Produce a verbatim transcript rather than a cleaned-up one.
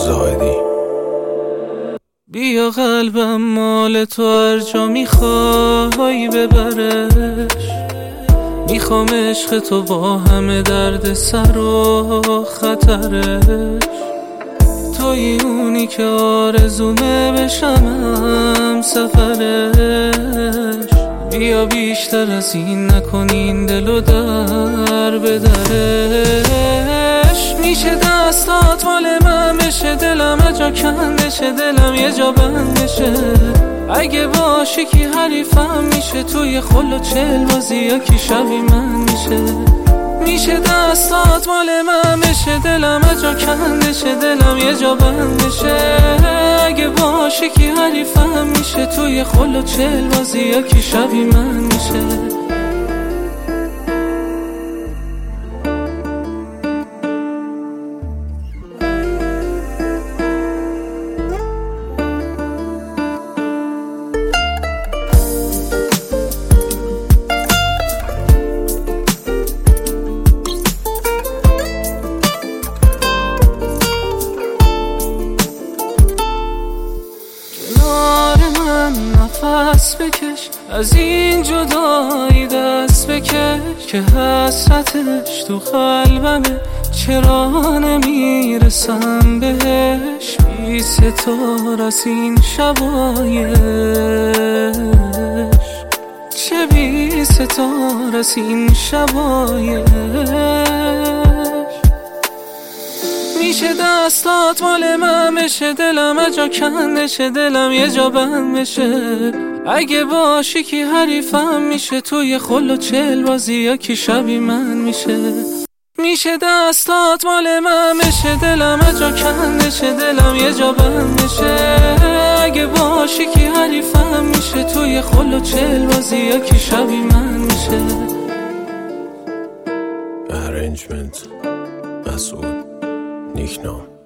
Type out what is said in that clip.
زاهدی. بیا قلبم مال تو هر جا میخوای ببرش، میخوام عشق تو با همه درد سر و خطرش. توی اونی که آرزومه بشم سفرش. بیا بیشتر از این نکنین دلو در به درش. میشه دستات مال من بشه، دلم اجا کن بشه، دلم یه جا بند بشه. اگه باشی کی حریفم میشه، توی خل و چل بازی یا کی شبی من میشه. میشه دستات مال من بشه، دلم اجا کن بشه، دلم یه جا بند بشه. اگه باشی کی حریفم میشه، توی خل و چل بازی یا کی شبی من میشه. نفس بکش، از این جدایی دست بکش، که حسرتش تو قلبمه، چرا نمیرسم بهش. بی ستار از این شبایش، چه بی ستار از این شبایش. میشه دستات مال من بشه، دلم اجا کن بشه، دلم یه جا بند بشه. اگه باشی کی حریفم میشه، توی خل و چل بازی یا کی شبی من میشه. میشه دستات مال من بشه، دلم اجا کن بشه، دلم یه جا بند بشه. اگه باشی کی حریفم میشه، توی خل و چل بازی یا کی شبی من میشه. Arrangement مسعود نیکنام.